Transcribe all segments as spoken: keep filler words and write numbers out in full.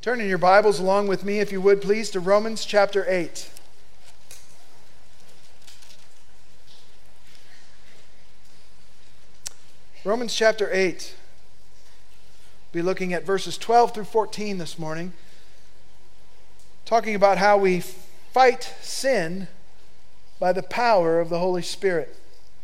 Turn in your Bibles along with me, if you would please, to Romans chapter eight. Romans chapter eight. We'll be looking at verses twelve through fourteen this morning, talking about how we fight sin by the power of the Holy Spirit.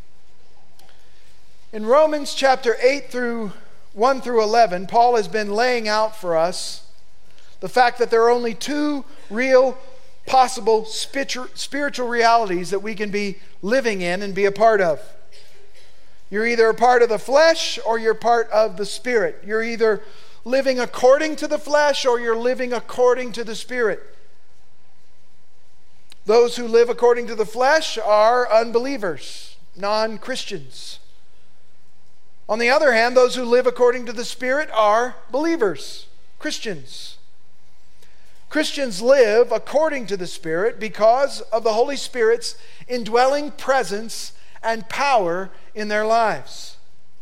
In Romans chapter eight through one through eleven, Paul has been laying out for us the fact that there are only two real possible spiritual realities that we can be living in and be a part of. You're either a part of the flesh or you're part of the Spirit. You're either living according to the flesh or you're living according to the Spirit. Those who live according to the flesh are unbelievers, non-Christians. On the other hand, those who live according to the Spirit are believers, Christians. Christians live according to the Spirit because of the Holy Spirit's indwelling presence and power in their lives.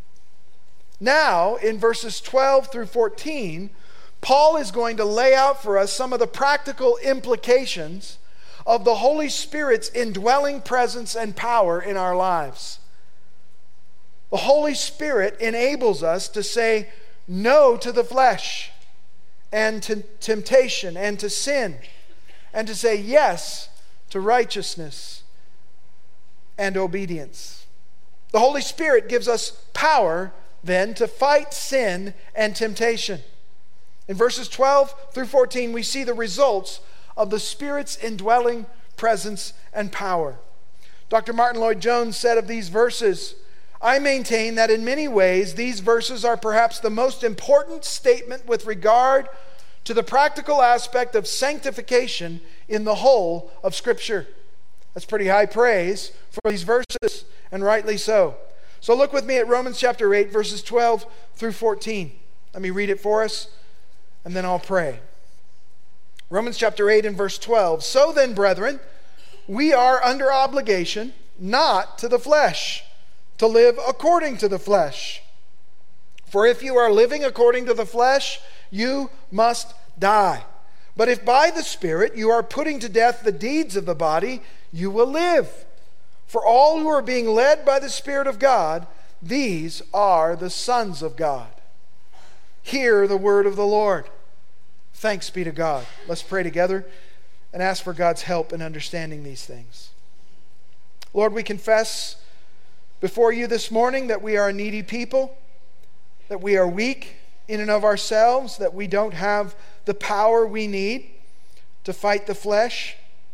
Now, in verses twelve through fourteen, Paul is going to lay out for us some of the practical implications of the Holy Spirit's indwelling presence and power in our lives. The Holy Spirit enables us to say no to the flesh and to temptation and to sin, and to say yes to righteousness and obedience. The Holy Spirit gives us power then to fight sin and temptation. In verses twelve through fourteen, we see the results of the Spirit's indwelling presence and power. Doctor Martin Lloyd-Jones said of these verses, "I maintain that in many ways these verses are perhaps the most important statement with regard to the practical aspect of sanctification in the whole of Scripture." That's pretty high praise for these verses, and rightly so. So look with me at Romans chapter eight, verses twelve through fourteen. Let me read it for us, and then I'll pray. Romans chapter eight and verse twelve. "So then, brethren, we are under obligation not to the flesh, to live according to the flesh. For if you are living according to the flesh, you must die. But if by the Spirit you are putting to death the deeds of the body, you will live. For all who are being led by the Spirit of God, these are the sons of God." Hear the word of the Lord. Thanks be to God. Let's pray together and ask for God's help in understanding these things. Lord, we confess before you this morning that we are a needy people, that we are weak in and of ourselves, that we don't have the power we need to fight the flesh.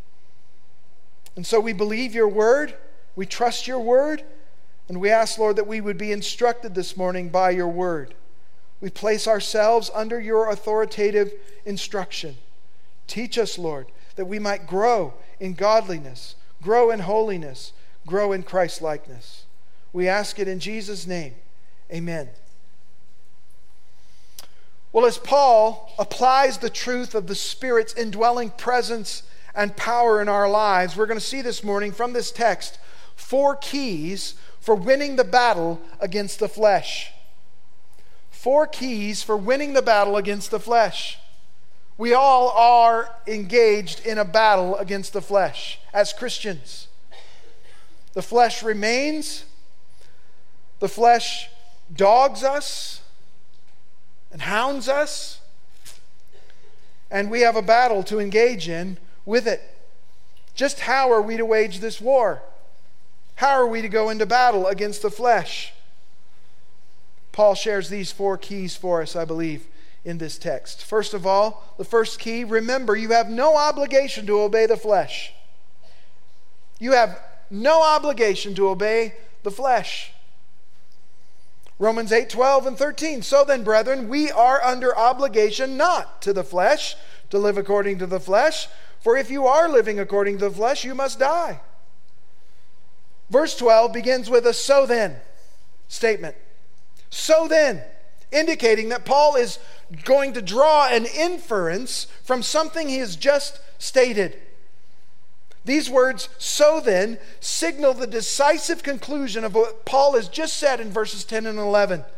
And so we believe your word, we trust your word, and we ask, Lord, that we would be instructed this morning by your word. We place ourselves under your authoritative instruction. Teach us, Lord, that we might grow in godliness, grow in holiness, grow in Christ-likeness. We ask it in Jesus' name. Amen. Well, as Paul applies the truth of the Spirit's indwelling presence and power in our lives, we're going to see this morning from this text four keys for winning the battle against the flesh. Four keys for winning the battle against the flesh. We all are engaged in a battle against the flesh as Christians. The flesh remains. The flesh dogs us and hounds us, and we have a battle to engage in with it. Just how are we to wage this war? How are we to go into battle against the flesh? Paul shares these four keys for us, I believe, in this text. First of all, the first key, remember, you have no obligation to obey the flesh. You have no obligation to obey the flesh. Romans eight, twelve, and thirteen. "So then, brethren, we are under obligation not to the flesh, to live according to the flesh. For if you are living according to the flesh, you must die." Verse twelve begins with a "so then" statement. So then, indicating that Paul is going to draw an inference from something he has just stated. These words, "so then," signal the decisive conclusion of what Paul has just said in verses ten and eleven.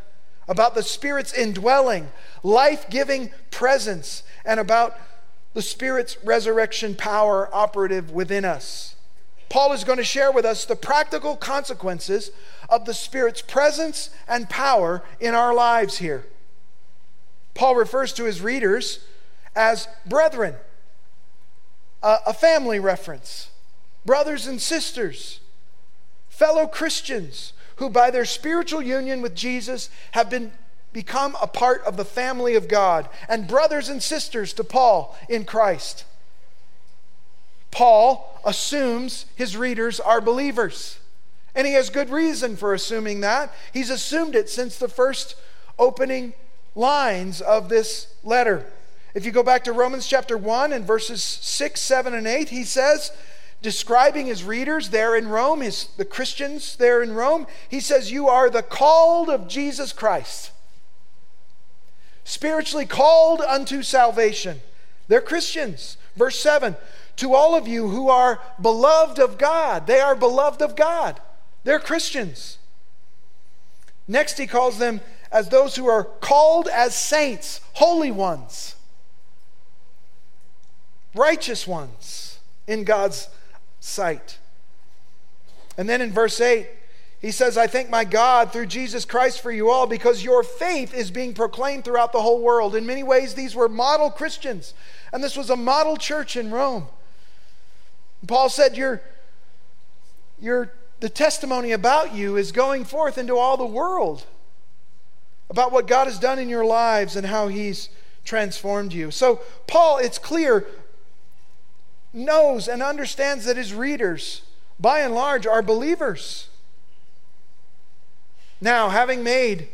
about the Spirit's indwelling, life-giving presence, and about the Spirit's resurrection power operative within us. Paul is going to share with us the practical consequences of the Spirit's presence and power in our lives here. Paul refers to his readers as brethren, a, a family reference, brothers and sisters, fellow Christians who by their spiritual union with Jesus have been become a part of the family of God, and brothers and sisters to Paul in Christ. Paul assumes his readers are believers, and he has good reason for assuming that. He's assumed it since the first opening lines of this letter. If you go back to Romans chapter one and verses six, seven, and eight, he says, describing his readers there in Rome, his, the Christians there in Rome, he says, you are the called of Jesus Christ, spiritually called unto salvation. They're Christians. Verse seven, to all of you who are beloved of God. They are beloved of God. They're Christians. Next, he calls them as those who are called as saints, holy ones, righteous ones in God's sight. And then in verse eight, he says, I thank my God through Jesus Christ for you all, because your faith is being proclaimed throughout the whole world. In many ways, these were model Christians, and this was a model church in Rome. Paul said, your, your, the testimony about you is going forth into all the world about what God has done in your lives and how he's transformed you. So Paul, it's clear, knows and understands that his readers, by and large, are believers. Now, having made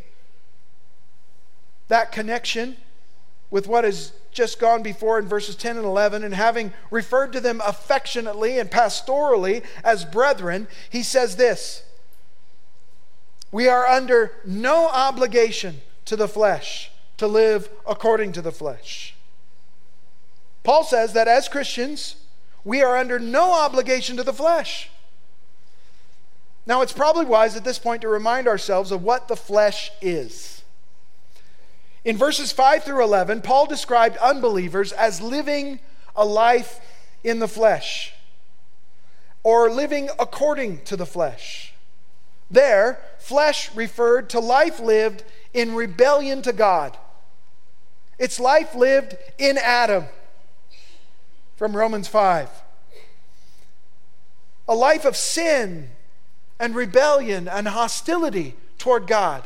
that connection with what has just gone before in verses ten and eleven, and having referred to them affectionately and pastorally as brethren, he says this: we are under no obligation to the flesh to live according to the flesh. Paul says that as Christians, we are under no obligation to the flesh. Now, it's probably wise at this point to remind ourselves of what the flesh is. In verses five through eleven, Paul described unbelievers as living a life in the flesh, or living according to the flesh. There, flesh referred to life lived in rebellion to God. It's life lived in Adam, from Romans five. A life of sin and rebellion and hostility toward God.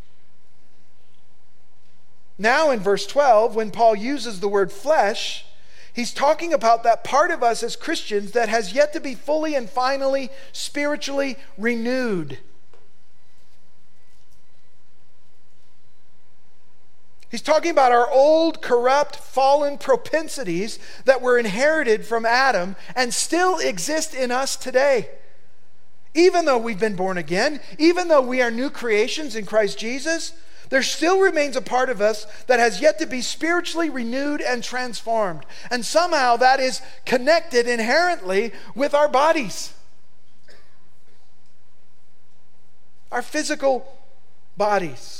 Now in verse twelve, when Paul uses the word flesh, he's talking about that part of us as Christians that has yet to be fully and finally spiritually renewed. He's talking about our old, corrupt, fallen propensities that were inherited from Adam and still exist in us today. Even though we've been born again, even though we are new creations in Christ Jesus, there still remains a part of us that has yet to be spiritually renewed and transformed. And somehow that is connected inherently with our bodies. Our physical bodies.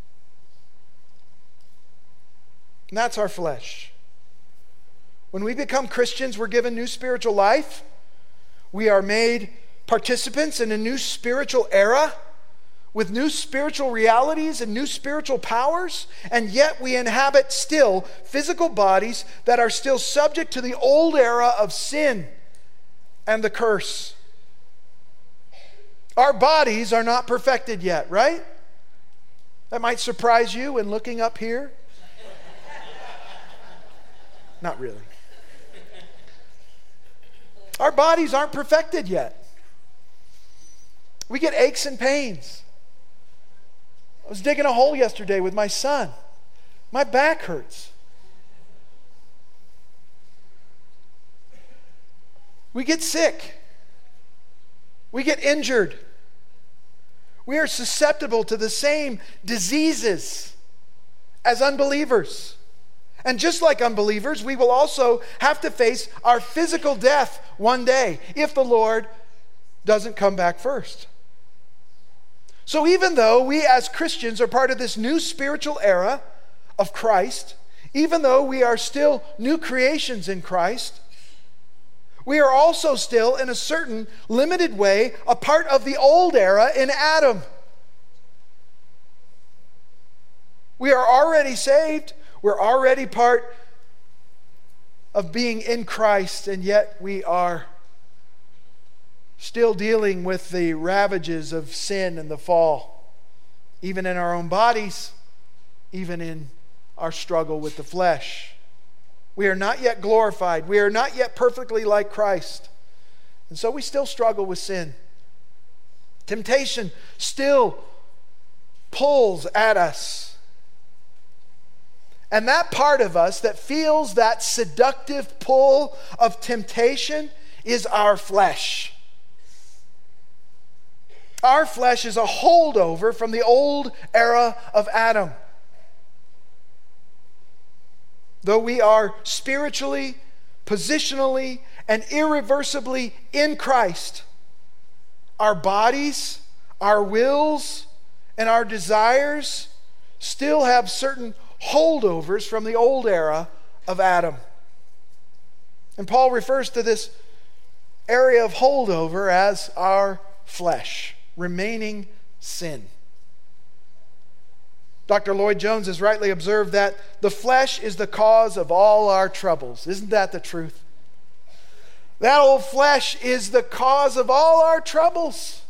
And that's our flesh. When we become Christians, we're given new spiritual life. We are made participants in a new spiritual era with new spiritual realities and new spiritual powers, and yet we inhabit still physical bodies that are still subject to the old era of sin and the curse. Our bodies are not perfected yet, right? That might surprise you when looking up here. Not really. Our bodies aren't perfected yet. We get aches and pains. I was digging a hole yesterday with my son. My back hurts. We get sick. We get injured. We are susceptible to the same diseases as unbelievers. And just like unbelievers, we will also have to face our physical death one day if the Lord doesn't come back first. So even though we as Christians are part of this new spiritual era of Christ, even though we are still new creations in Christ, we are also still, in a certain limited way, a part of the old era in Adam. We are already saved. We're already part of being in Christ, and yet we are still dealing with the ravages of sin and the fall, even in our own bodies, even in our struggle with the flesh. We are not yet glorified. We are not yet perfectly like Christ. And so we still struggle with sin. Temptation still pulls at us. And that part of us that feels that seductive pull of temptation is our flesh. Our flesh is a holdover from the old era of Adam. Though we are spiritually, positionally, and irreversibly in Christ, our bodies, our wills, and our desires still have certain holdovers from the old era of Adam. And Paul refers to this area of holdover as our flesh, remaining sin. Doctor Lloyd Jones has rightly observed that the flesh is the cause of all our troubles. Isn't that the truth? That old flesh is the cause of all our troubles.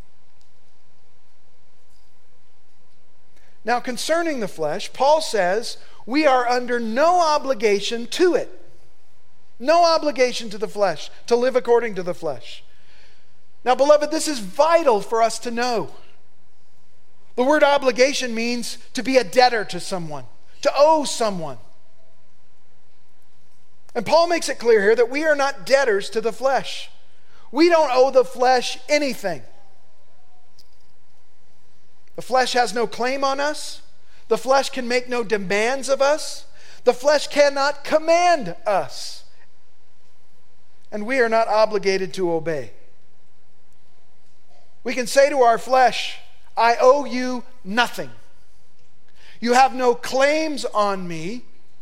Now, concerning the flesh, Paul says we are under no obligation to it. No obligation to the flesh, to live according to the flesh. Now, beloved, this is vital for us to know. The word obligation means to be a debtor to someone, to owe someone. And Paul makes it clear here that we are not debtors to the flesh. We don't owe the flesh anything. The flesh has no claim on us. The flesh can make no demands of us. The flesh cannot command us. And we are not obligated to obey. We can say to our flesh, I owe you nothing. You have no claims on me.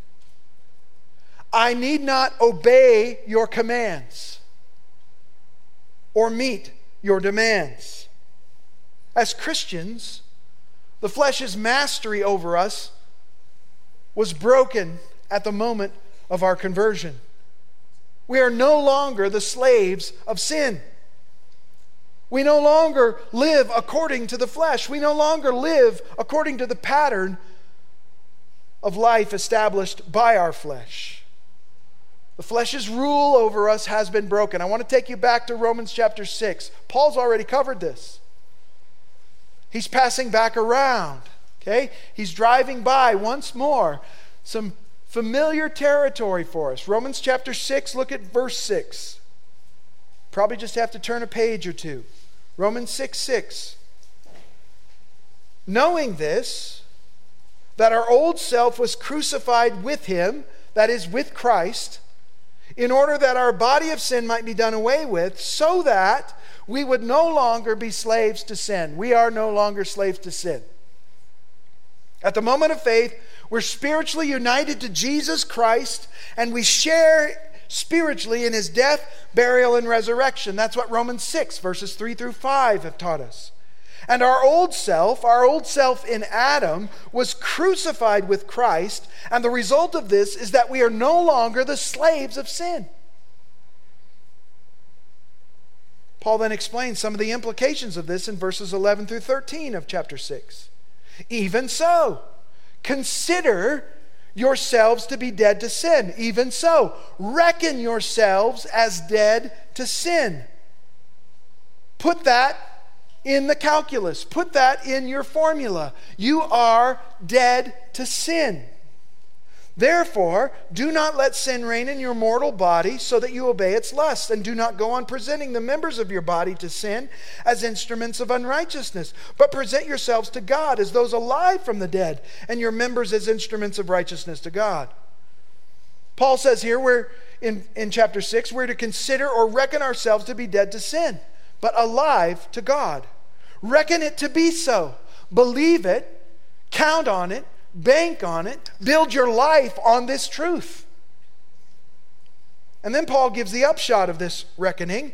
I need not obey your commands or meet your demands. As Christians, the flesh's mastery over us was broken at the moment of our conversion. We are no longer the slaves of sin. We no longer live according to the flesh. We no longer live according to the pattern of life established by our flesh. The flesh's rule over us has been broken. I want to take you back to Romans chapter six. Paul's already covered this. He's passing back around. Okay? He's driving by once more some familiar territory for us. Romans chapter six, look at verse six. Probably just have to turn a page or two. Romans six six. Knowing this, that our old self was crucified with him, that is, with Christ, in order that our body of sin might be done away with, so that we would no longer be slaves to sin. We are no longer slaves to sin. At the moment of faith, we're spiritually united to Jesus Christ, and we share spiritually in his death, burial, and resurrection. That's what Romans six, verses three through five have taught us. And our old self, our old self in Adam, was crucified with Christ, and the result of this is that we are no longer the slaves of sin. Paul then explains some of the implications of this in verses eleven through thirteen of chapter six. Even so, consider yourselves to be dead to sin. Even so, reckon yourselves as dead to sin. Put that in the calculus. Put that in your formula. You are dead to sin. Therefore, do not let sin reign in your mortal body so that you obey its lusts, and do not go on presenting the members of your body to sin as instruments of unrighteousness, but present yourselves to God as those alive from the dead, and your members as instruments of righteousness to God. Paul says here, we're in, in chapter six, we're to consider or reckon ourselves to be dead to sin, but alive to God. reckon it to be so. Believe it, count on it, bank on it, build your life on this truth. And then Paul gives the upshot of this reckoning.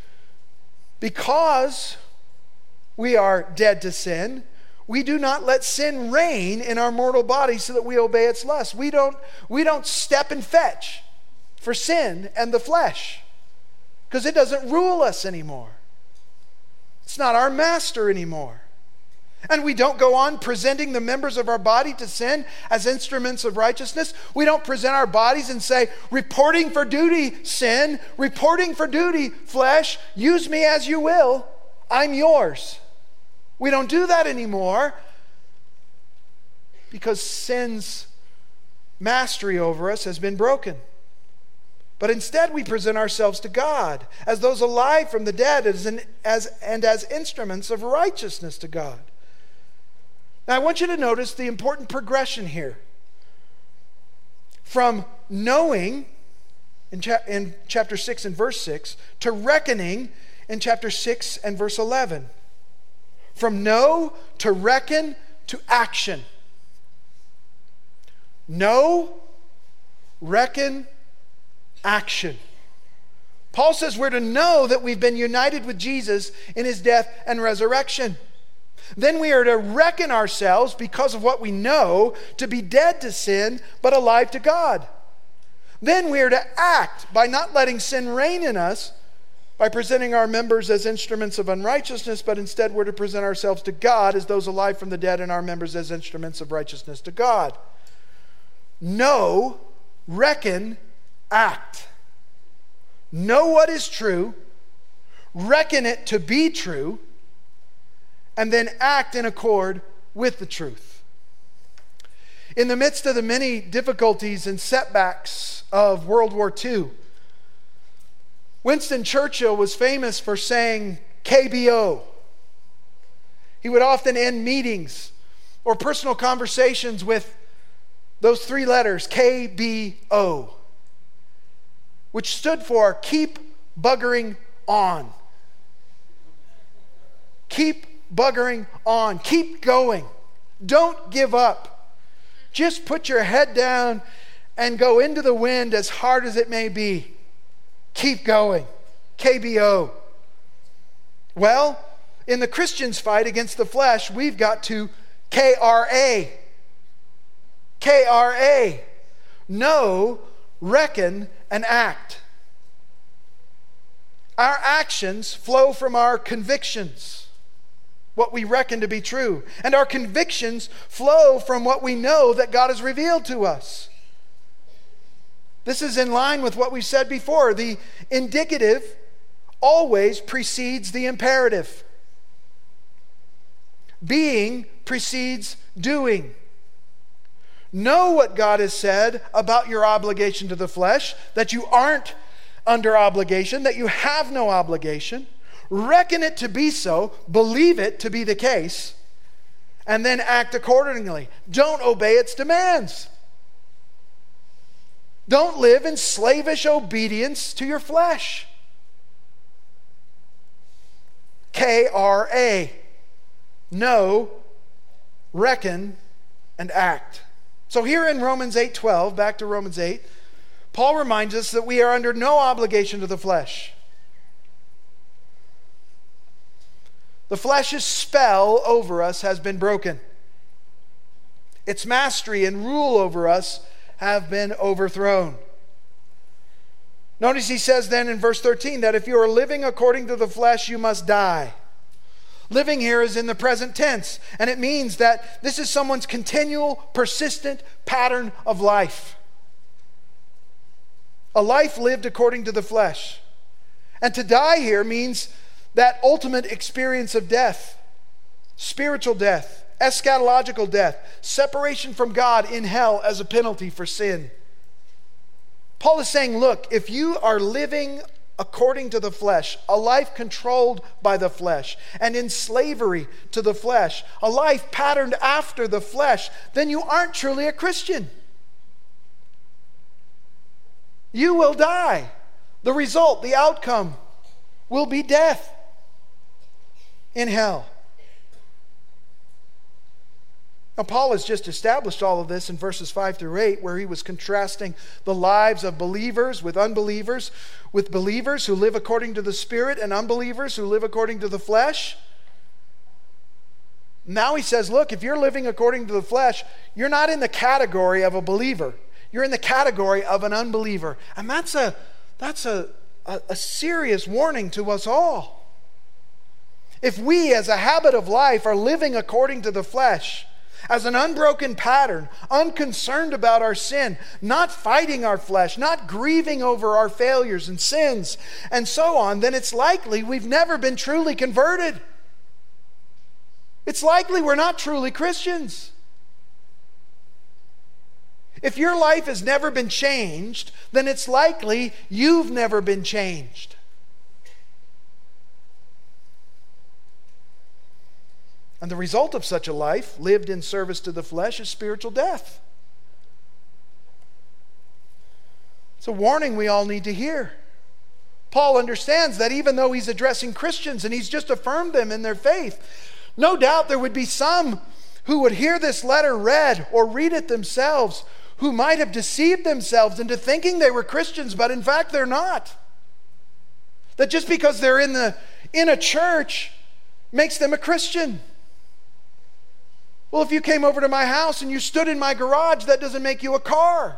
Because we are dead to sin, we do not let sin reign in our mortal body so that we obey its lust. We don't, we don't step and fetch for sin and the flesh because it doesn't rule us anymore. It's not our master anymore. And we don't go on presenting the members of our body to sin as instruments of righteousness. We don't present our bodies and say, reporting for duty, sin, reporting for duty, flesh, use me as you will, I'm yours. We don't do that anymore because sin's mastery over us has been broken. But instead we present ourselves to God as those alive from the dead as an, as, and as instruments of righteousness to God. Now I want you to notice the important progression here. From knowing in, cha- in chapter six and verse six to reckoning in chapter six and verse eleven. From know to reckon to action. Know, reckon, action. Paul says we're to know that we've been united with Jesus in his death and resurrection. Then we are to reckon ourselves, because of what we know, to be dead to sin, but alive to God. Then we are to act by not letting sin reign in us, by presenting our members as instruments of unrighteousness, but instead we're to present ourselves to God as those alive from the dead and our members as instruments of righteousness to God. Know, reckon, act. Know what is true, reckon it to be true, and then act in accord with the truth. In the midst of the many difficulties and setbacks of World War Two, Winston Churchill was famous for saying K B O. He would often end meetings or personal conversations with those three letters, K B O, which stood for keep buggering on. Keep buggering on. Keep going. Don't give up. Just put your head down and go into the wind as hard as it may be. Keep going. K B O. Well, in the Christian's fight against the flesh, we've got to K R A. K R A. Know, reckon, and act. Our actions flow from our convictions, what we reckon to be true. And our convictions flow from what we know that God has revealed to us. This is in line with what we've said before. The indicative always precedes the imperative. Being precedes doing. Know what God has said about your obligation to the flesh, that you aren't under obligation, that you have no obligation. Reckon it to be so, believe it to be the case, and then act accordingly. Don't obey its demands. Don't live in slavish obedience to your flesh. K R A. Know, reckon, and act. So here in Romans eight twelve, back to Romans eight, Paul reminds us that we are under no obligation to the flesh. The flesh's spell over us has been broken. Its mastery and rule over us have been overthrown. Notice he says then in verse thirteen that if you are living according to the flesh, you must die. Living here is in the present tense, and it means that this is someone's continual, persistent pattern of life. A life lived according to the flesh. And to die here means that ultimate experience of death, spiritual death, eschatological death, separation from God in hell as a penalty for sin. Paul is saying, look, if you are living according to the flesh, a life controlled by the flesh, and in slavery to the flesh, a life patterned after the flesh, then you aren't truly a Christian. You will die. The result, the outcome, will be death in hell. Now, Paul has just established all of this in verses five through eight, where he was contrasting the lives of believers with unbelievers, with believers who live according to the Spirit and unbelievers who live according to the flesh. Now he says, look, if you're living according to the flesh, you're not in the category of a believer. You're in the category of an unbeliever. And that's a, that's a, a, a serious warning to us all. If we, as a habit of life, are living according to the flesh, as an unbroken pattern, unconcerned about our sin, not fighting our flesh, not grieving over our failures and sins, and so on, then it's likely we've never been truly converted. It's likely we're not truly Christians. If your life has never been changed, then it's likely you've never been changed. And the result of such a life, lived in service to the flesh, is spiritual death. It's a warning we all need to hear. Paul understands that even though he's addressing Christians and he's just affirmed them in their faith, no doubt there would be some who would hear this letter read or read it themselves who might have deceived themselves into thinking they were Christians, but in fact they're not. That just because they're in the in a church makes them a Christian. Well, if you came over to my house and you stood in my garage, that doesn't make you a car.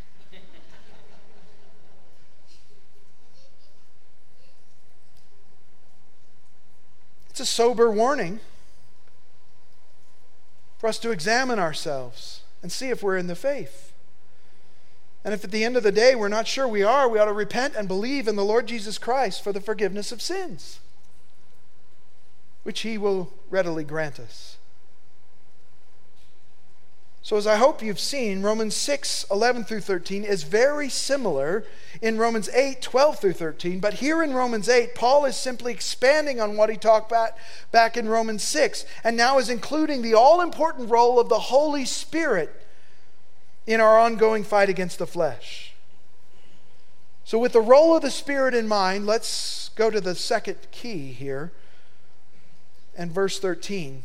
It's a sober warning for us to examine ourselves and see if we're in the faith. And if at the end of the day we're not sure we are, we ought to repent and believe in the Lord Jesus Christ for the forgiveness of sins, which He will readily grant us. So as I hope you've seen, Romans six, eleven through thirteen is very similar in Romans eight, twelve through thirteen. But here in Romans eight, Paul is simply expanding on what he talked about back in Romans six, and now is including the all-important role of the Holy Spirit in our ongoing fight against the flesh. So with the role of the Spirit in mind, let's go to the second key here, and verse thirteen.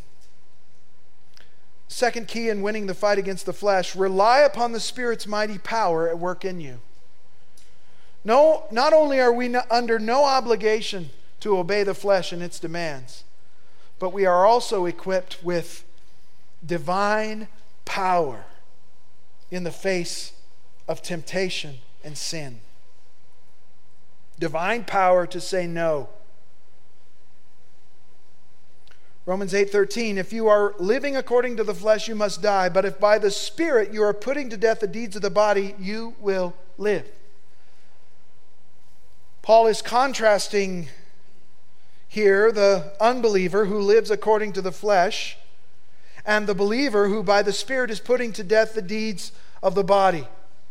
Second key in winning the fight against the flesh: rely upon the Spirit's mighty power at work in you. No, not only are we under no obligation to obey the flesh and its demands, but we are also equipped with divine power in the face of temptation and sin. Divine power to say no. Romans eight thirteen, if you are living according to the flesh, you must die. But if by the Spirit you are putting to death the deeds of the body, you will live. Paul is contrasting here the unbeliever who lives according to the flesh and the believer who by the Spirit is putting to death the deeds of the body.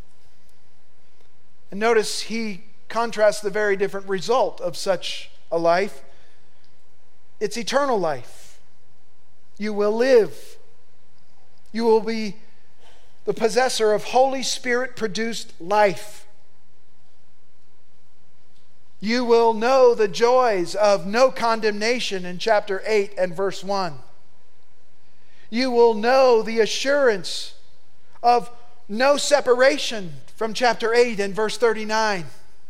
And notice he contrasts the very different result of such a life. It's eternal life. You will live. You will be the possessor of Holy Spirit-produced life. You will know the joys of no condemnation in chapter eight and verse one. You will know the assurance of no separation from chapter eight and verse thirty-nine.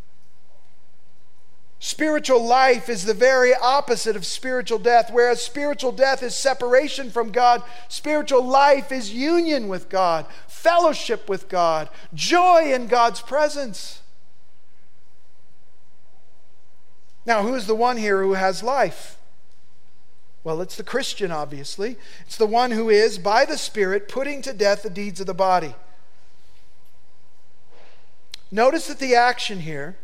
Spiritual life is the very opposite of spiritual death. Whereas spiritual death is separation from God, spiritual life is union with God, fellowship with God, joy in God's presence. Now, who is the one here who has life? Well, it's the Christian, obviously. It's the one who is, by the Spirit, putting to death the deeds of the body. Notice that the action here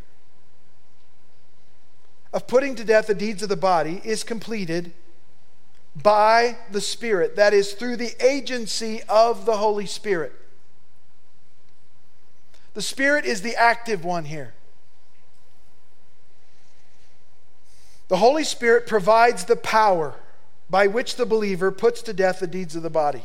of putting to death the deeds of the body is completed by the Spirit. That is, through the agency of the Holy Spirit. The Spirit is the active one here. The Holy Spirit provides the power by which the believer puts to death the deeds of the body.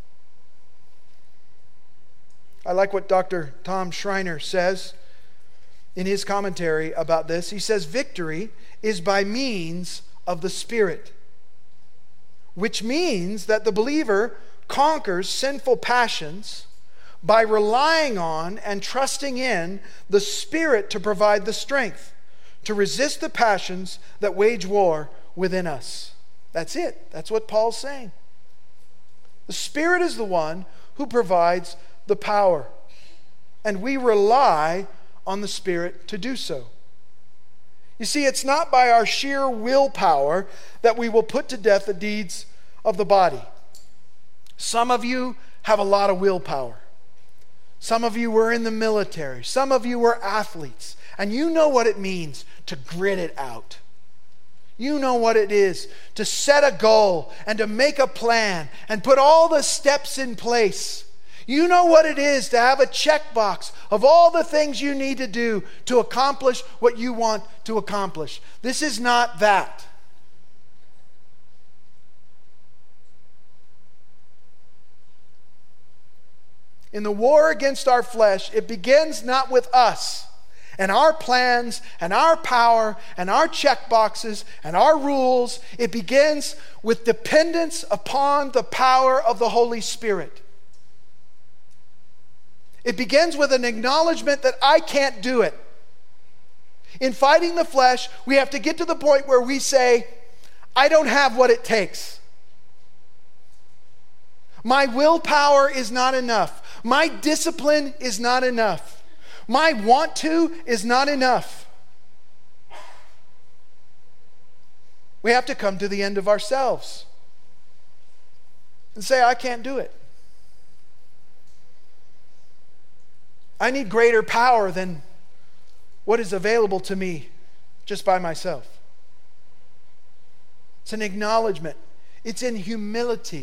I like what Doctor Tom Schreiner says in his commentary about this. He says, victory is by means of the Spirit, which means that the believer conquers sinful passions by relying on and trusting in the Spirit to provide the strength to resist the passions that wage war within us. That's it. That's what Paul's saying. The Spirit is the one who provides the power, and we rely on the Spirit to do so. You see, it's not by our sheer willpower that we will put to death the deeds of the body. Some of you have a lot of willpower. Some of you were in the military. Some of you were athletes. And you know what it means to grit it out. You know what it is to set a goal and to make a plan and put all the steps in place. You know what it is to have a checkbox of all the things you need to do to accomplish what you want to accomplish. This is not that. In the war against our flesh, it begins not with us and our plans and our power and our checkboxes and our rules. It begins with dependence upon the power of the Holy Spirit. It begins with an acknowledgement that I can't do it. In fighting the flesh, we have to get to the point where we say, I don't have what it takes. My willpower is not enough. My discipline is not enough. My want to is not enough. We have to come to the end of ourselves and say, I can't do it. I need greater power than what is available to me just by myself. It's an acknowledgement. It's in humility.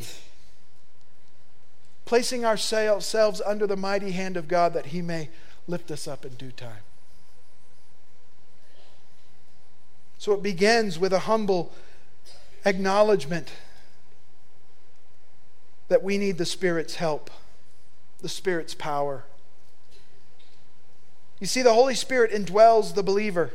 Placing ourselves under the mighty hand of God that He may lift us up in due time. So it begins with a humble acknowledgement that we need the Spirit's help, the Spirit's power. You see, the Holy Spirit indwells the believer.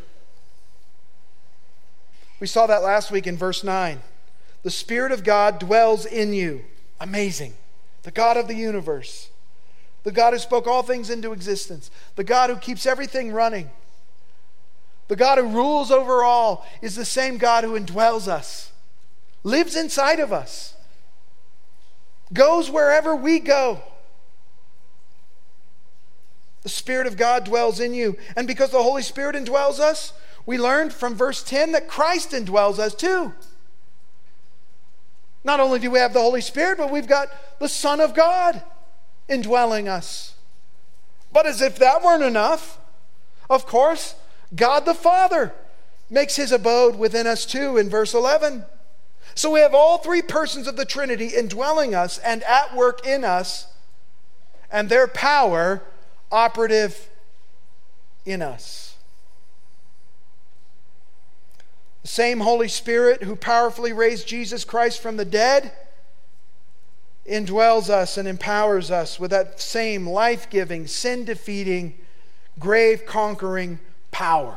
We saw that last week in verse nine. The Spirit of God dwells in you. Amazing. The God of the universe. The God who spoke all things into existence. The God who keeps everything running. The God who rules over all is the same God who indwells us. Lives inside of us. Goes wherever we go. The Spirit of God dwells in you. And because the Holy Spirit indwells us, we learned from verse ten that Christ indwells us too. Not only do we have the Holy Spirit, but we've got the Son of God indwelling us. But as if that weren't enough, of course, God the Father makes His abode within us too in verse eleven. So we have all three persons of the Trinity indwelling us and at work in us, and their power operative in us. The same Holy Spirit who powerfully raised Jesus Christ from the dead indwells us and empowers us with that same life-giving, sin-defeating, grave-conquering power.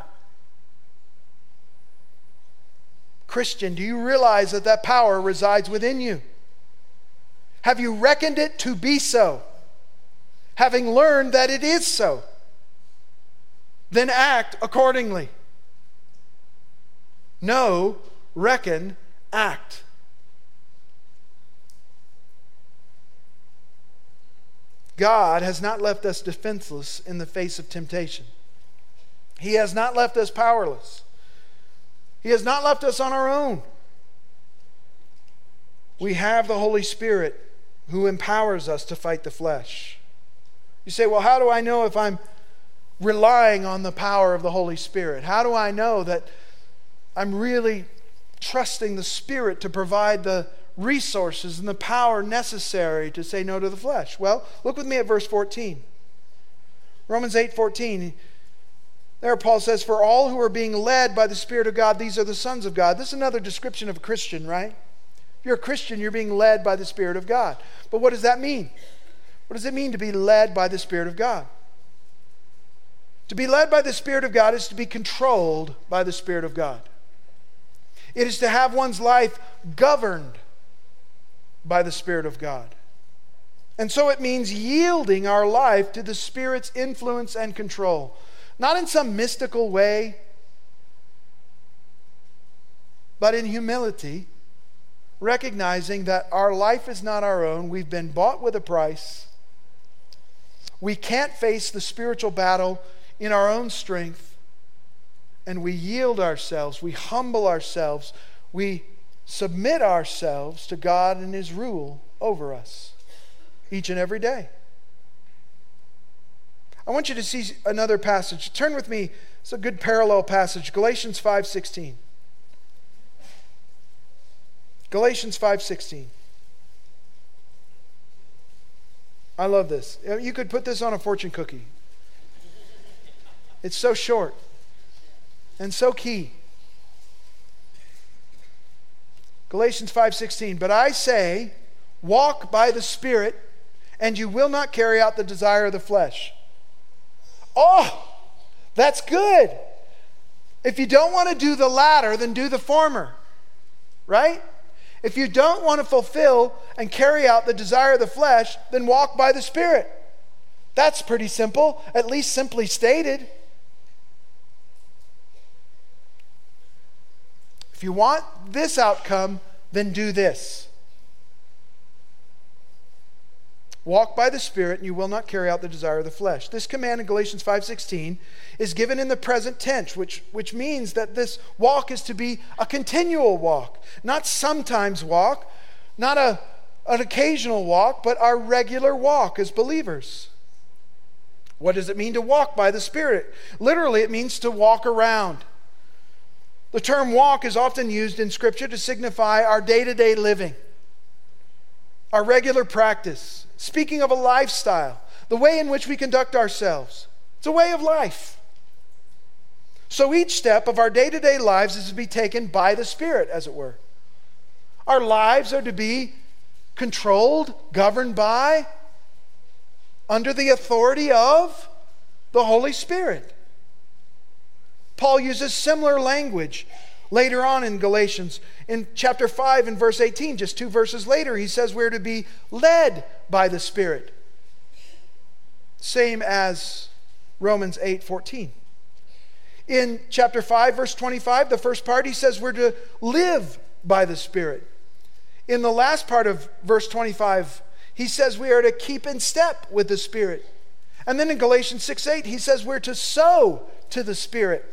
Christian, do you realize that that power resides within you? Have you reckoned it to be so? Having learned that it is so, then act accordingly. Know, reckon, act. God has not left us defenseless in the face of temptation. He has not left us powerless. He has not left us on our own. We have the Holy Spirit who empowers us to fight the flesh. You say, well, how do I know if I'm relying on the power of the Holy Spirit? How do I know that I'm really trusting the Spirit to provide the resources and the power necessary to say no to the flesh? Well, look with me at verse fourteen. Romans eight fourteen. There Paul says, for all who are being led by the Spirit of God, these are the sons of God. This is another description of a Christian, right? If you're a Christian, you're being led by the Spirit of God. But what does that mean? What does it mean to be led by the Spirit of God? To be led by the Spirit of God is to be controlled by the Spirit of God. It is to have one's life governed by the Spirit of God. And so it means yielding our life to the Spirit's influence and control. Not in some mystical way, but in humility, recognizing that our life is not our own. We've been bought with a price. We can't face the spiritual battle in our own strength. And we yield ourselves, we humble ourselves, we submit ourselves to God and His rule over us each and every day. I want you to see another passage. Turn with me. It's a good parallel passage. Galatians five sixteen. Galatians five sixteen. I love this. You could put this on a fortune cookie. It's so short and so key. Galatians five sixteen. But I say, walk by the Spirit, and you will not carry out the desire of the flesh. Oh, that's good. If you don't want to do the latter, then do the former. Right? If you don't want to fulfill and carry out the desire of the flesh, then walk by the Spirit. That's pretty simple, at least simply stated. If you want this outcome, then do this. Walk by the Spirit, and you will not carry out the desire of the flesh. This command in Galatians five sixteen is given in the present tense, which, which means that this walk is to be a continual walk. Not sometimes walk, not a, an occasional walk, but our regular walk as believers. What does it mean to walk by the Spirit? Literally, it means to walk around. The term walk is often used in Scripture to signify our day-to-day living, our regular practice, speaking of a lifestyle, the way in which we conduct ourselves. It's a way of life. So each step of our day-to-day lives is to be taken by the Spirit, as it were. Our lives are to be controlled, governed by, under the authority of the Holy Spirit. Paul uses similar language later on in Galatians. In chapter five and verse eighteen, just two verses later, he says we're to be led by the Spirit. Same as Romans eight fourteen. In chapter five, verse twenty-five, the first part, he says we're to live by the Spirit. In the last part of verse twenty-five, he says we are to keep in step with the Spirit. And then in Galatians six eight, he says we're to sow to the Spirit.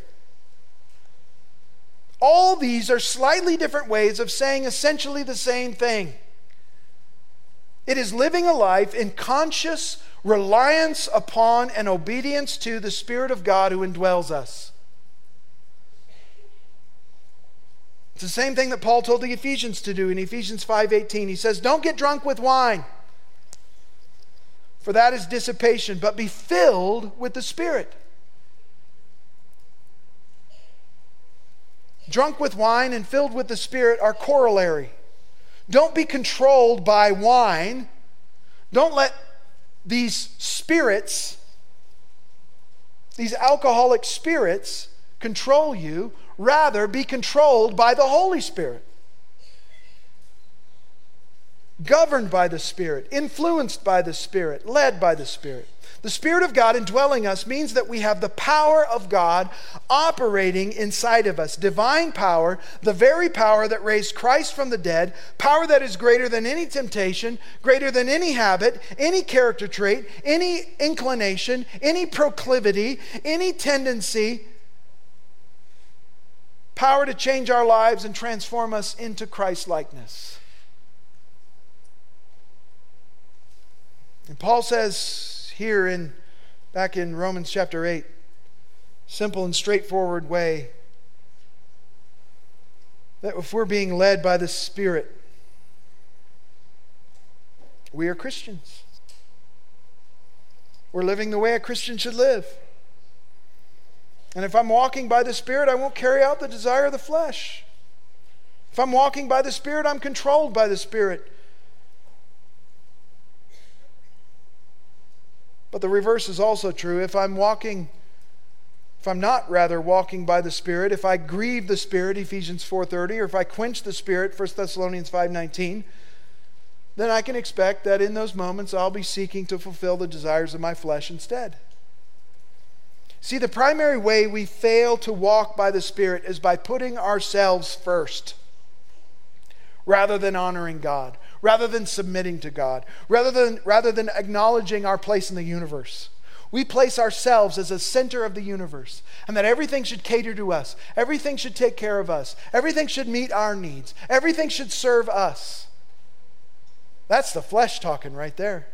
All these are slightly different ways of saying essentially the same thing. It is living a life in conscious reliance upon and obedience to the Spirit of God who indwells us. It's the same thing that Paul told the Ephesians to do in Ephesians five eighteen. He says, don't get drunk with wine, for that is dissipation, but be filled with the Spirit. Drunk with wine and filled with the Spirit are corollary. Don't be controlled by wine. Don't let these spirits, these alcoholic spirits, control you. Rather, be controlled by the Holy Spirit. Governed by the Spirit, influenced by the Spirit, led by the Spirit. The Spirit of God indwelling us means that we have the power of God operating inside of us. Divine power, the very power that raised Christ from the dead, power that is greater than any temptation, greater than any habit, any character trait, any inclination, any proclivity, any tendency. Power to change our lives and transform us into Christ-likeness. And Paul says here in back in Romans chapter eight, simple and straightforward way, that if we're being led by the Spirit, we are Christians. We're living the way a Christian should live. And if I'm walking by the Spirit, I won't carry out the desire of the flesh. If I'm walking by the Spirit, I'm controlled by the Spirit. But the reverse is also true. If I'm walking, if I'm not rather walking by the Spirit, if I grieve the Spirit, Ephesians four thirty, or if I quench the Spirit, First Thessalonians five nineteen, then I can expect that in those moments I'll be seeking to fulfill the desires of my flesh instead. See, the primary way we fail to walk by the Spirit is by putting ourselves first, rather than honoring God, rather than submitting to God, rather than, rather than acknowledging our place in the universe. We place ourselves as a center of the universe, and that everything should cater to us, everything should take care of us, everything should meet our needs, everything should serve us. That's the flesh talking right there.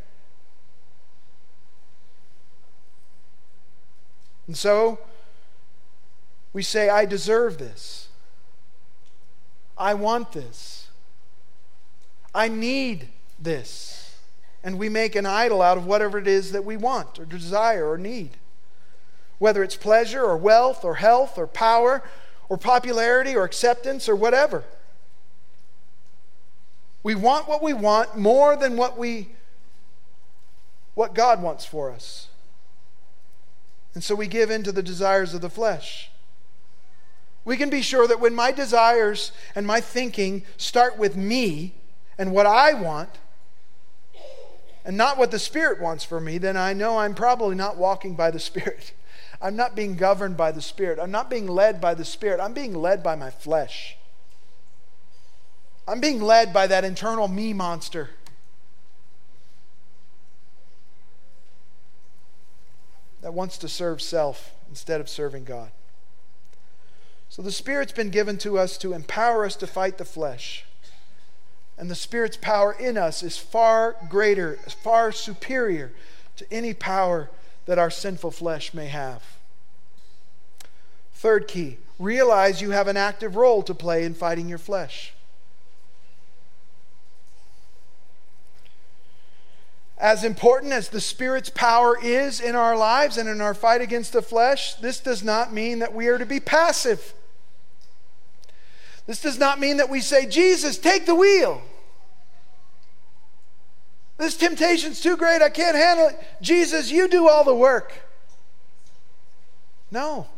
And so we say, I deserve this. I want this. I need this. And we make an idol out of whatever it is that we want or desire or need. Whether it's pleasure or wealth or health or power or popularity or acceptance or whatever. We want what we want more than what we what God wants for us. And so we give in to the desires of the flesh. We can be sure that when my desires and my thinking start with me and what I want, and not what the Spirit wants for me, then I know I'm probably not walking by the Spirit. I'm not being governed by the Spirit. I'm not being led by the Spirit. I'm being led by my flesh. I'm being led by that internal me monster. That wants to serve self instead of serving God. So the Spirit's been given to us to empower us to fight the flesh. And the Spirit's power in us is far greater, far superior to any power that our sinful flesh may have. Third key, realize you have an active role to play in fighting your flesh. As important as the Spirit's power is in our lives and in our fight against the flesh, this does not mean that we are to be passive. This does not mean that we say, Jesus, take the wheel. This temptation's too great, I can't handle it. Jesus, you do all the work. No.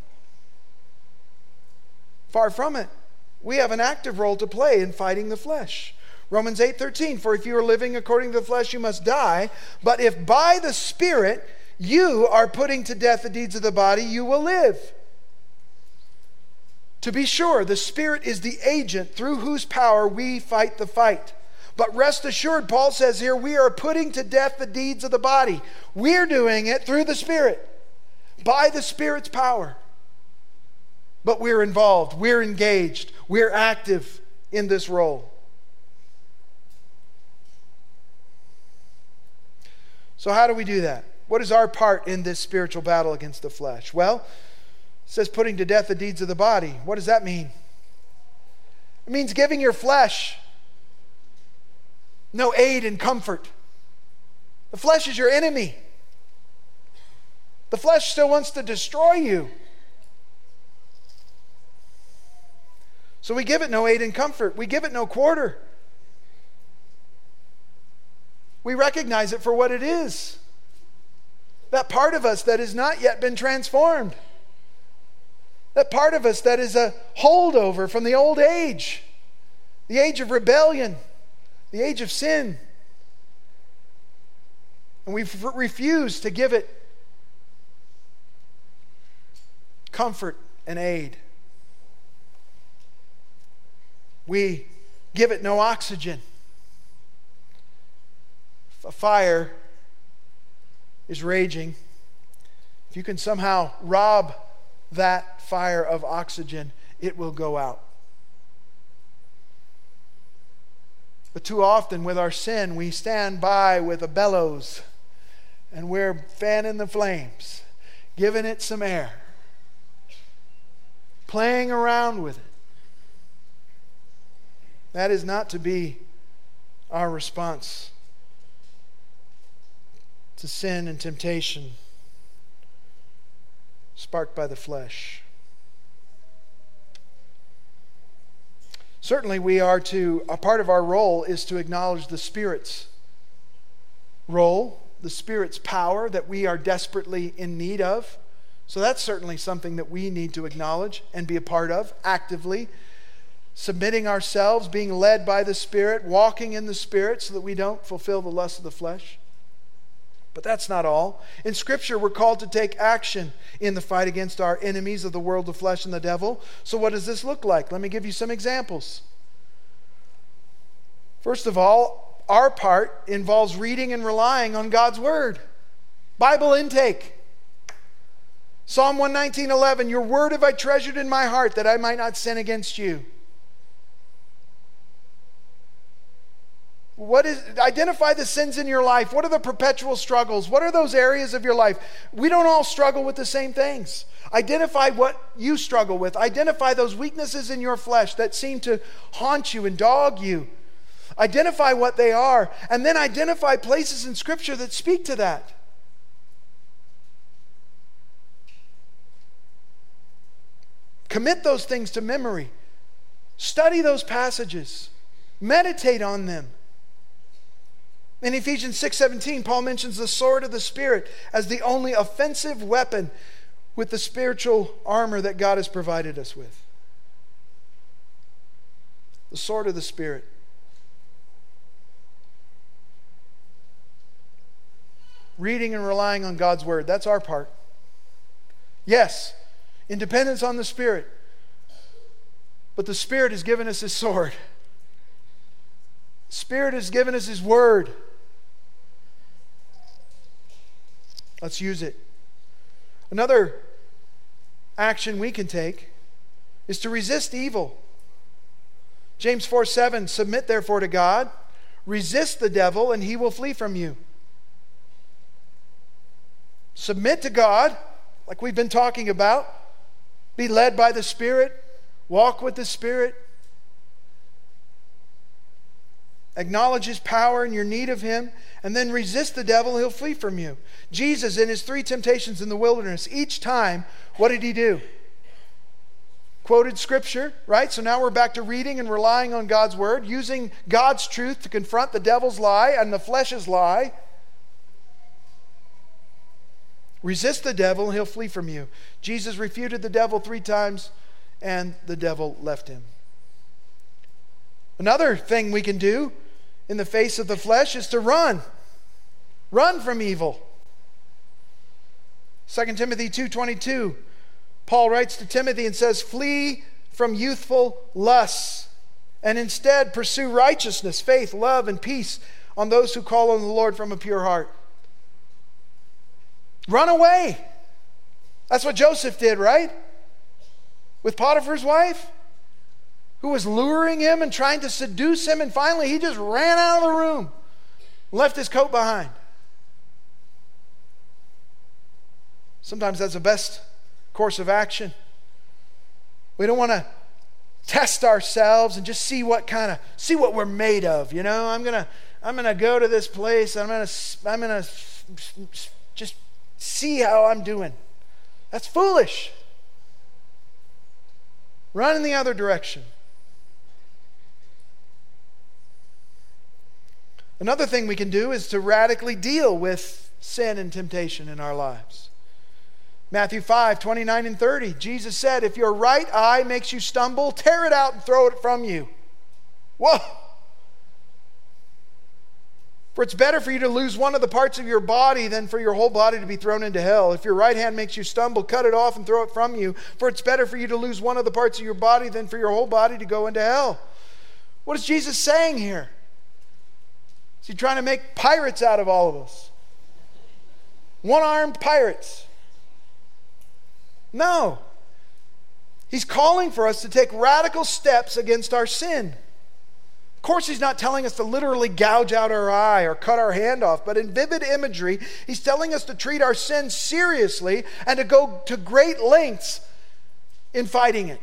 Far from it. We have an active role to play in fighting the flesh. Romans eight thirteen, for if you are living according to the flesh, you must die. But if by the Spirit you are putting to death the deeds of the body, you will live. To be sure, the Spirit is the agent through whose power we fight the fight. But rest assured, Paul says here, we are putting to death the deeds of the body. We're doing it through the Spirit, by the Spirit's power. But we're involved, we're engaged, we're active in this role. So how do we do that? What is our part in this spiritual battle against the flesh? Well, it says putting to death the deeds of the body. What does that mean? It means giving your flesh no aid and comfort. The flesh is your enemy. The flesh still wants to destroy you. So we give it no aid and comfort. We give it no quarter. We recognize it for what it is. That part of us that has not yet been transformed. That part of us that is a holdover from the old age. The age of rebellion. The age of sin. And we f- refuse to give it comfort and aid. We give it no oxygen. If a fire is raging, if you can somehow rob that fire of oxygen, it will go out. But too often with our sin, we stand by with a bellows and we're fanning the flames, giving it some air, playing around with it. That is not to be our response to sin and temptation sparked by the flesh. Certainly we are to, a part of our role is to acknowledge the Spirit's role, the Spirit's power that we are desperately in need of. So that's certainly something that we need to acknowledge and be a part of actively. submitting ourselves, being led by the Spirit, walking in the Spirit so that we don't fulfill the lust of the flesh. But that's not all. In Scripture, we're called to take action in the fight against our enemies of the world, the flesh, and the devil. So what does this look like? Let me give you some examples. First of all, our part involves reading and relying on God's Word. Bible intake. Psalm one nineteen, eleven, your word have I treasured in my heart that I might not sin against you. What is, identify the sins in your life. What are the perpetual struggles? What are those areas of your life? We don't all struggle with the same things. Identify what you struggle with. Identify those weaknesses in your flesh that seem to haunt you and dog you. Identify what they are, and then identify places in Scripture that speak to that. Commit those things to memory. Study those passages. Meditate on them. In Ephesians six seventeen, Paul mentions the sword of the Spirit as the only offensive weapon with the spiritual armor that God has provided us with. The sword of the Spirit. Reading and relying on God's Word. That's our part. Yes, independence on the Spirit. But the Spirit has given us His sword. The Spirit has given us His Word. Let's use it. Another action we can take is to resist evil. James four seven, submit therefore to God, resist the devil, and he will flee from you. Submit to God, like we've been talking about. Be led by the Spirit. Walk with the Spirit. Acknowledge His power and your need of Him. And then resist the devil, He'll flee from you. Jesus, in His three temptations in the wilderness, each time, what did He do? Quoted Scripture, right? So now we're back to reading and relying on God's Word, using God's truth to confront the devil's lie and the flesh's lie. Resist the devil and he'll flee from you. Jesus refuted the devil three times and the devil left him. Another thing we can do in the face of the flesh is to run. Run from evil. Second Timothy two twenty-two, Paul writes to Timothy and says, flee from youthful lusts and instead pursue righteousness, faith, love, and peace on those who call on the Lord from a pure heart. Run away. That's what Joseph did, right? With Potiphar's wife, who was luring him and trying to seduce him, and finally he just ran out of the room, left his coat behind. Sometimes that's the best course of action. We don't want to test ourselves and just see what kind of see what we're made of. You know, I'm gonna I'm gonna go to this place. I'm gonna I'm gonna just see how I'm doing. That's foolish. Run in the other direction. Another thing we can do is to radically deal with sin and temptation in our lives. Matthew five, twenty-nine and thirty, Jesus said, if your right eye makes you stumble, tear it out and throw it from you. Whoa! For it's better for you to lose one of the parts of your body than for your whole body to be thrown into hell. If your right hand makes you stumble, cut it off and throw it from you. For it's better for you to lose one of the parts of your body than for your whole body to go into hell. What is Jesus saying here? Is he trying to make pirates out of all of us? One-armed pirates? No. He's calling for us to take radical steps against our sin. Of course, he's not telling us to literally gouge out our eye or cut our hand off, but in vivid imagery, he's telling us to treat our sin seriously and to go to great lengths in fighting it.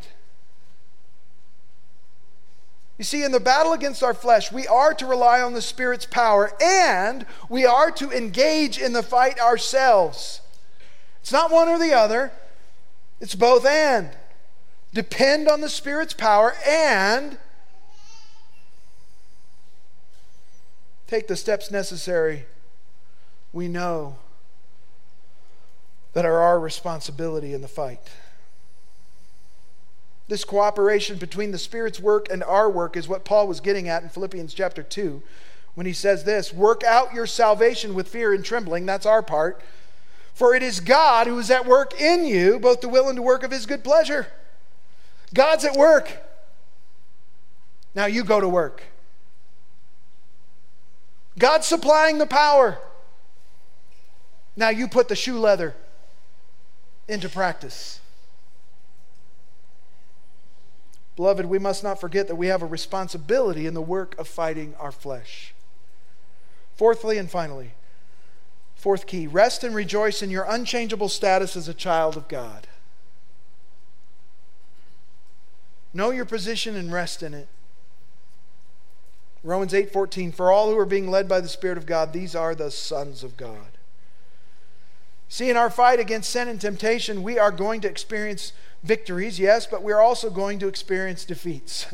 You see, in the battle against our flesh, we are to rely on the Spirit's power and we are to engage in the fight ourselves. It's not one or the other. It's both and. Depend on the Spirit's power and take the steps necessary we know that are our responsibility in the fight. This cooperation between the Spirit's work and our work is what Paul was getting at in Philippians chapter two when he says this, work out your salvation with fear and trembling. That's our part. For it is God who is at work in you, both to will and to work of his good pleasure. God's at work. Now you go to work. God's supplying the power. Now you put the shoe leather into practice. Beloved, we must not forget that we have a responsibility in the work of fighting our flesh. Fourthly and finally, fourth key, rest and rejoice in your unchangeable status as a child of God. Know your position and rest in it. Romans eight fourteen, for all who are being led by the Spirit of God, these are the sons of God. See, in our fight against sin and temptation, we are going to experience victories, yes, but we're also going to experience defeats.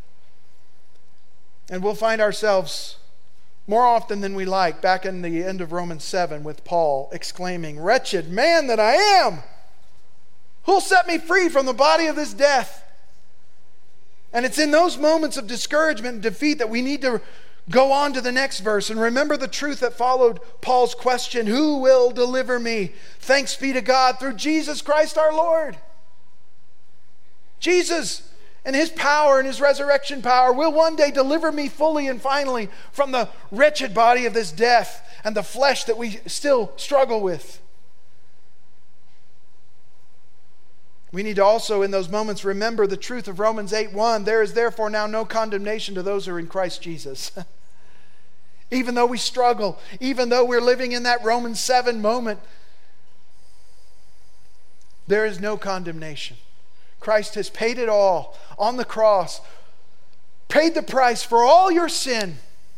And we'll find ourselves more often than we like back in the end of Romans seven with Paul exclaiming, wretched man that I am! Who'll set me free from the body of this death? And it's in those moments of discouragement and defeat that we need to go on to the next verse and remember the truth that followed Paul's question, who will deliver me? Thanks be to God through Jesus Christ our Lord. Jesus and his power and his resurrection power will one day deliver me fully and finally from the wretched body of this death and the flesh that we still struggle with. We need to also in those moments remember the truth of Romans eight one. There is therefore now no condemnation to those who are in Christ Jesus. Even though we struggle, even though we're living in that Romans seven moment, there is no condemnation. Christ has paid it all on the cross, paid the price for all your sin.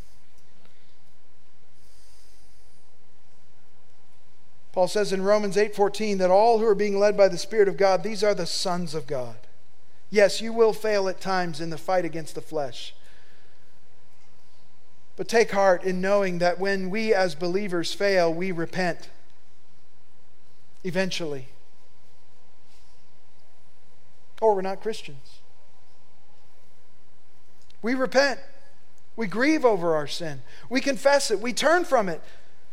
Paul says in Romans eight fourteen that all who are being led by the Spirit of God, these are the sons of God. Yes, you will fail at times in the fight against the flesh. But take heart in knowing that when we as believers fail, we repent. Eventually. Or we're not Christians. We repent. We grieve over our sin. We confess it. We turn from it.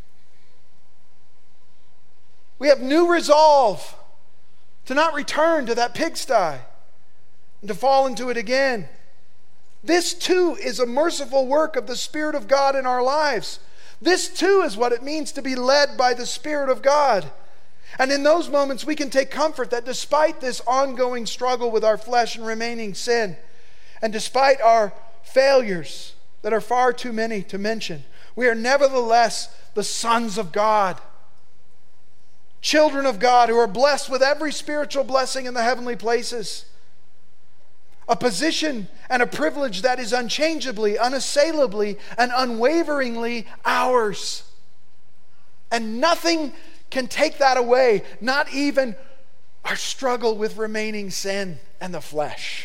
We have new resolve to not return to that pigsty and to fall into it again. This too is a merciful work of the Spirit of God in our lives. This too is what it means to be led by the Spirit of God. And in those moments we can take comfort that despite this ongoing struggle with our flesh and remaining sin, and despite our failures that are far too many to mention, we are nevertheless the sons of God. Children of God who are blessed with every spiritual blessing in the heavenly places. A position and a privilege that is unchangeably, unassailably, and unwaveringly ours. And nothing can take that away, not even our struggle with remaining sin and the flesh.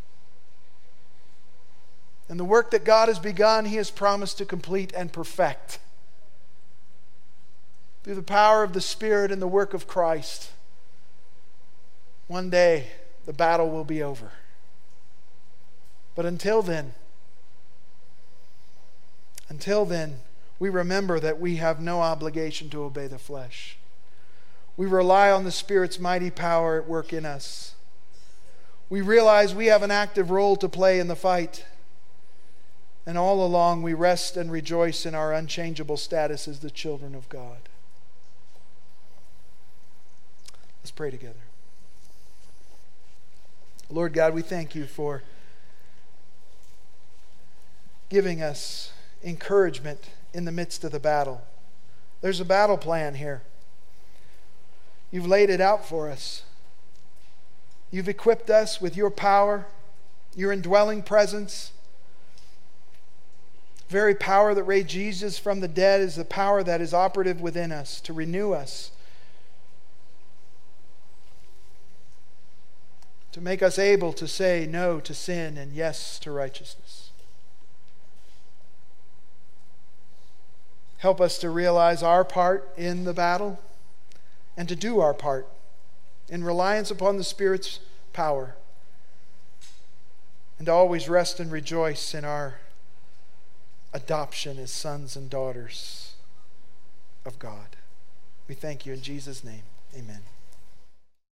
And the work that God has begun, He has promised to complete and perfect. Through the power of the Spirit and the work of Christ, one day the battle will be over. But until then, until then, we remember that we have no obligation to obey the flesh. We rely on the Spirit's mighty power at work in us. We realize we have an active role to play in the fight. And all along we rest and rejoice in our unchangeable status as the children of God. Let's pray together. Lord God, we thank you for giving us encouragement in the midst of the battle. There's a battle plan here. You've laid it out for us. You've equipped us with your power, your indwelling presence. The very power that raised Jesus from the dead is the power that is operative within us to renew us, to make us able to say no to sin and yes to righteousness. Help us to realize our part in the battle and to do our part in reliance upon the Spirit's power and to always rest and rejoice in our adoption as sons and daughters of God. We thank you in Jesus' name. Amen.